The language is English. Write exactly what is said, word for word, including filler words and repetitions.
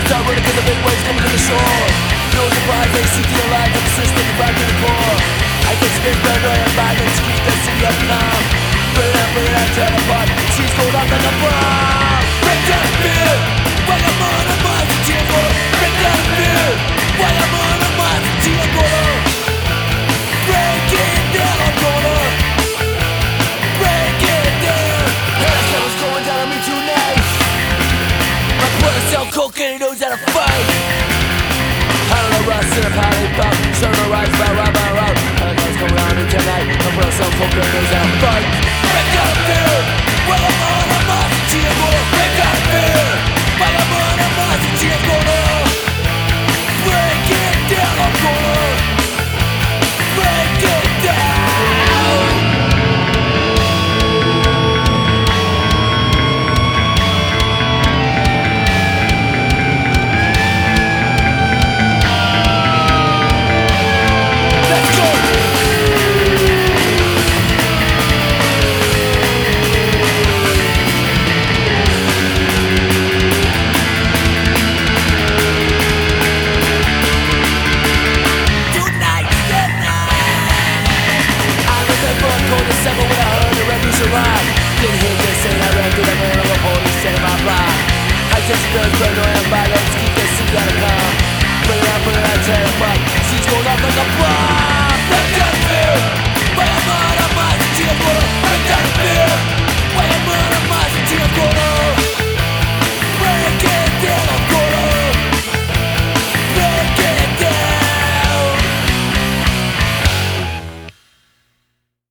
start running cause the big waves coming to the shore. No surprise, they see to the light of the system right to the core. I get spin paranoia and violence, keep the city up calm. Burn it up, burn it up, tear it apart. She's going off like a bomb. Break down fear, while I'm on a mind to tear for. Break down fear, while I'm on a mind to tear for. Break it down, I'm gonna break it down. That's what's going down on me tonight. My brother sell cocaine, he knows how to fight. I don't know rust in a party pop. Serve a rise, round, round, round, round. I don't know what's going on me tonight. My brother sell cocaine, he knows how to fight. Break down fear, while I'm on a mind to tear for. Break down fear, while I'm on a mind to tear for. Break it down, I'm gonna break it down. Didn't hear this and I ran through the middle of the police set in my block. I just feel paranoia and violence, keep the city out of calm. Bring it out, bring it out, tear it apart. She's going off like a bomb.